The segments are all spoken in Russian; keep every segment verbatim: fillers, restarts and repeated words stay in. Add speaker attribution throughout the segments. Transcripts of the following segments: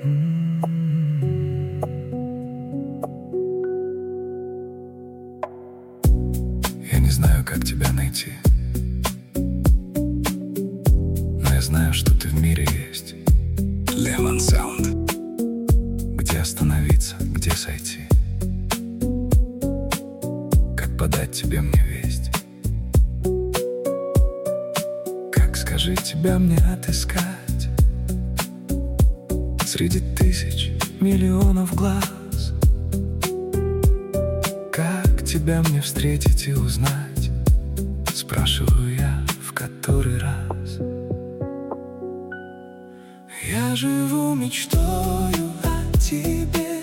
Speaker 1: Я не знаю, как тебя найти, но я знаю, что ты в мире есть. Lemon Sound. Где остановиться, где сойти? Как подать тебе мне весть? Как, скажи, тебя мне отыскать среди тысяч миллионов глаз? Как тебя мне встретить и узнать? Спрашиваю я в который раз. Я живу мечтою о тебе,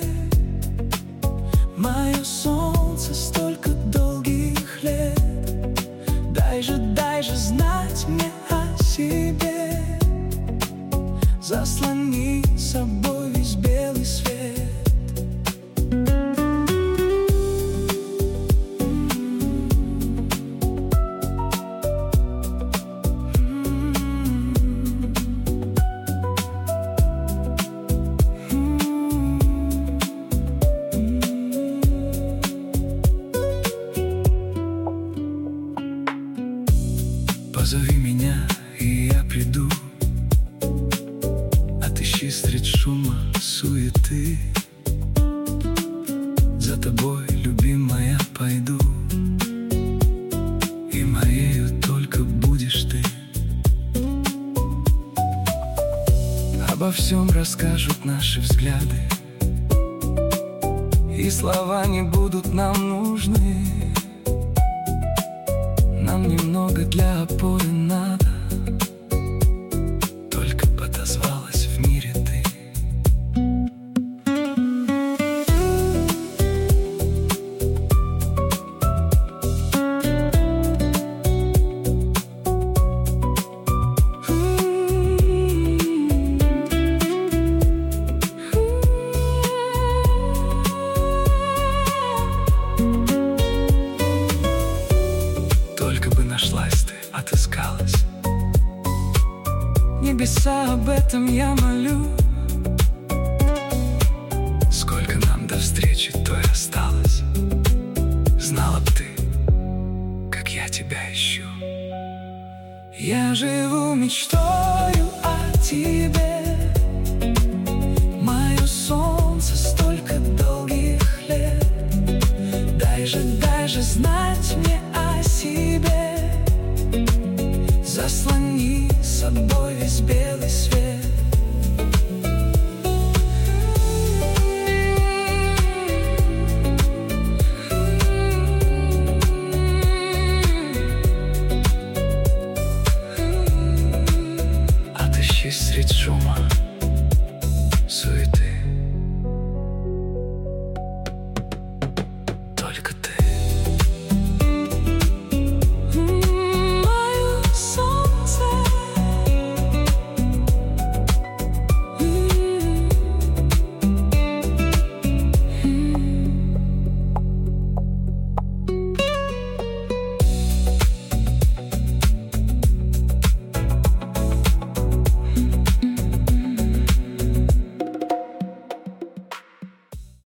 Speaker 1: мое солнце столько долгих лет. Дай же, дай же знать мне о себе, заслони собой весь белый свет. Позови меня, и я приду. Отыщи средь шума, суеты. За тобой, любимая, пойду, и моею только будешь ты. Обо всем расскажут наши взгляды, и слова не будут нам нужны. Нам немного для опоры надо, только подозвалась в мире ты. Только бы нашлась ты, отыскалась. Небеса, об этом я молю. Сколько нам до встречи той осталось. Знала б ты, как я тебя ищу. Я живу мечтою о тебе, мое солнце столько долгих лет. Дай же, дай же знать мне о себе, заслони собой весь белый свет. Отыщи средь шума, суеты.